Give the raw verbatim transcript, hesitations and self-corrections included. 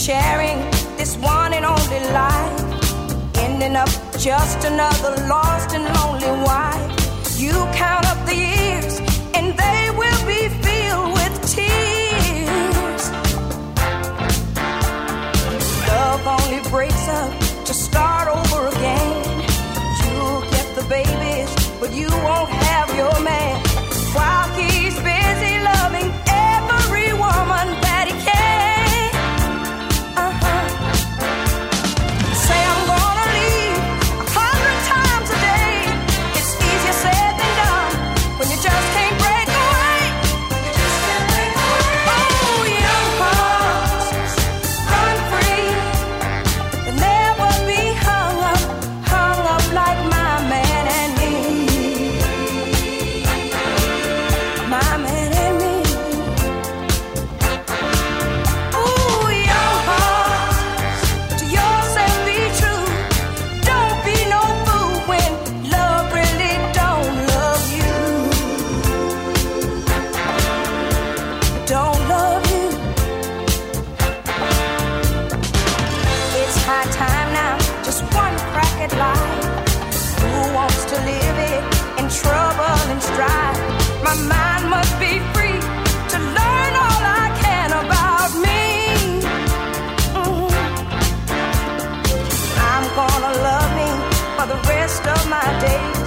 sharing this one and only life, ending up just another lost and lonely wife. You count up the years and they will be filled with tears. Love only breaks up to start over again. You'll get the babies, but you won't have your man, while he's busy loving every woman that he can. Uh-huh. Say I'm gonna leave a hundred times a day. It's easier said than done when you just can't break away. You just can't break away. Oh, young hearts, run free. They'll never be hung up, hung up like my man and me. My man and me. Ooh, young hearts, to yourself be true. Don't be no fool when love really don't love you. Don't love you. It's high time now, just one crack at life. Who wants to live it in trouble and strife? My mind must be free to learn all I can about me. Mhm. I'm gonna love me for the rest of my days.